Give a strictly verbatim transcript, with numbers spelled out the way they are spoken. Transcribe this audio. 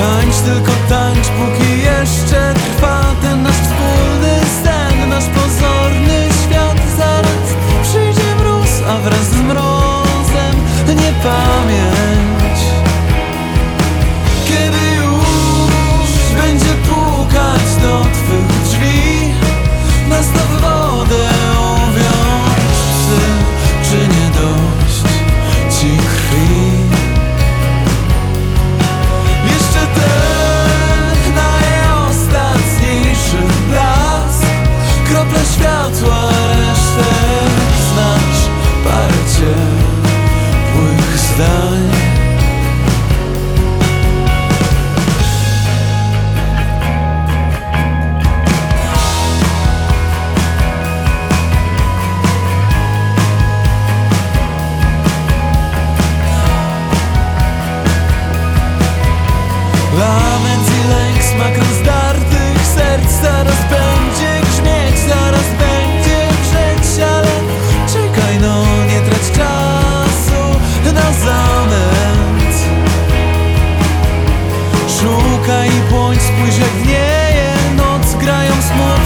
Tańcz, tylko tańcz, póki jeszcze trwa ten nasz wspólny sen, nasz pozorny świat. Zaraz przyjdzie mróz, a wraz z mrozem niepamięć. Kiedy już będzie pukać do twych drzwi, nastaw wodę, uwiąż psy, czy nie dość ci krwi? Jeszcze ten najostatniejszy blask, krople światła, resztę znasz, parę ciepłych zdań. Lament i lęk, smak rozdartych serc. Zaraz będzie grzmieć, zaraz będzie wrzeć, ale czekaj no, nie trać czasu na zamęt. Szukaj i bądź, spójrz jak wnieje noc, grają smutne